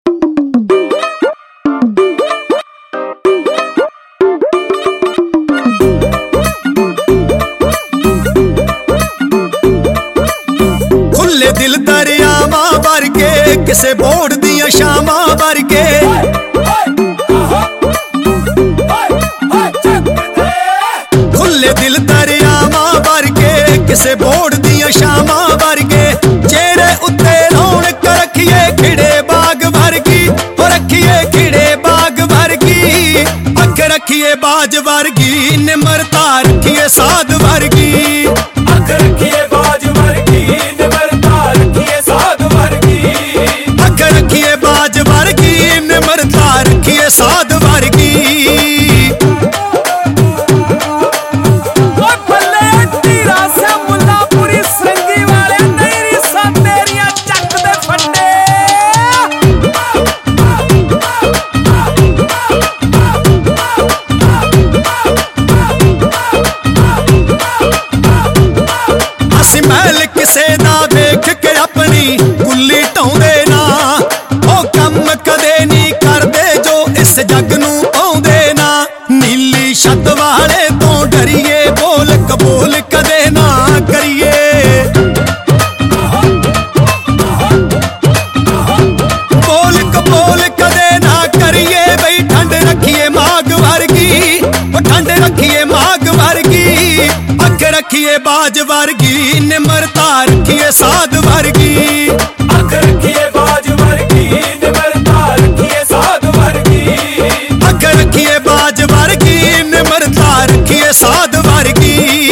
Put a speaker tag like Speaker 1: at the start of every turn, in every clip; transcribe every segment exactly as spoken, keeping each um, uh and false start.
Speaker 1: खुले दिल दरियावां वर्गे किसे बोड़ दियां शामां वर्गे खुले दिल दरियावां वर्गे किसे बोड़ दियां शामां वर्गे चेहरे उत्ते रौनक रखिए खिड़े बाग वर्गी हो रखिए खिड़े बाग वर्गी अख रखिए बाज वर्गी निमरता रखिए साध वर्गी
Speaker 2: अख रखिए बाज वर्गी निमरता रखिए साध वर्गी
Speaker 1: अख रखिए बाज वर्गी निमरता रखिए साध वर्गी महल किसे ना वेख के अपनी गुल्ली ढाउंदे ना ओ कम कदे नहीं करदे जो इस जग नूं पाउंदे ना नीली छत वाले तो डरिए बोल कबूल कदे ना करिए बोल कबूल कदे ना करिए बई ठंड रखिए माग वर्गी ओ ठंड रखिए माग वर्गी अख रखिए बाज वर्गी निमरता रखिए साध वर्गी
Speaker 2: अख रखिए बाज वर्गी निमरता रखिए साध वर्गी
Speaker 1: अख रखिए बाज वर्गी निमरता रखिए साध वर्गी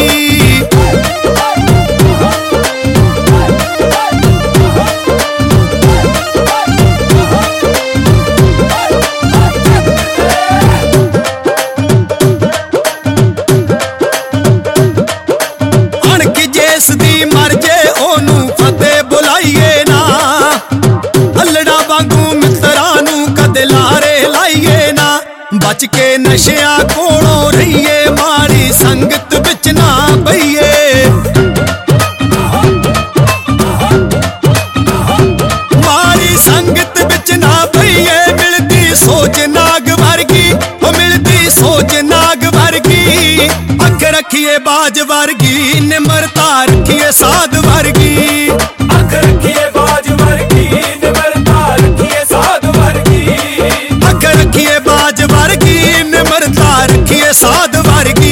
Speaker 1: जिस दी मरजे ओनू फतेह बुलाइए ना अल्लड़ा वांगू मित्तरां नू कदे लारे लाइए ना बच के नशियां कोलों रहिए माड़ी संगत विच ना पईए माड़ी संगत विच ना पईए मिलदी सोच नाग वर्गी ओ मिलदी सोच नाग वर्गी अख रखिए बाज वर्गी निमरता रखिए साध वर्गी
Speaker 2: अख रखिए बाज वर्गी निमरता रखिए साध वर्गी
Speaker 1: अख रखिए बाज वर्गी निमरता रखिए साध वर्गी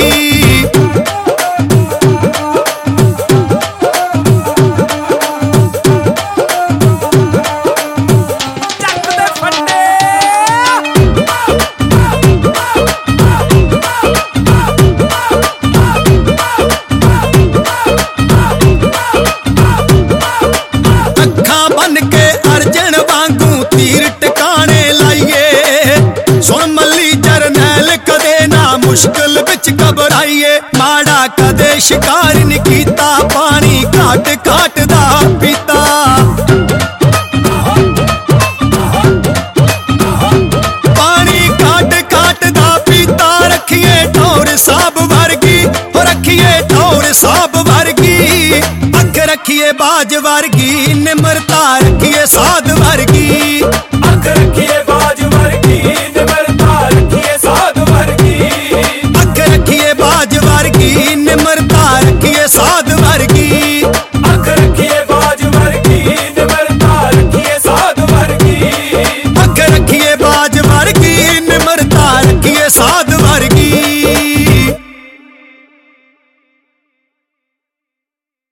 Speaker 1: मुश्किल बिच घबराइए माड़ा कदे शिकार नहीं कीता पानी घाट घाट दा पीता पानी घाट घाट दा पीता रखिए ठौर साब वर्गी हो रखिए ठौर साब वर्गी अख रखिए बाज वर्गी निमरता रखिए साध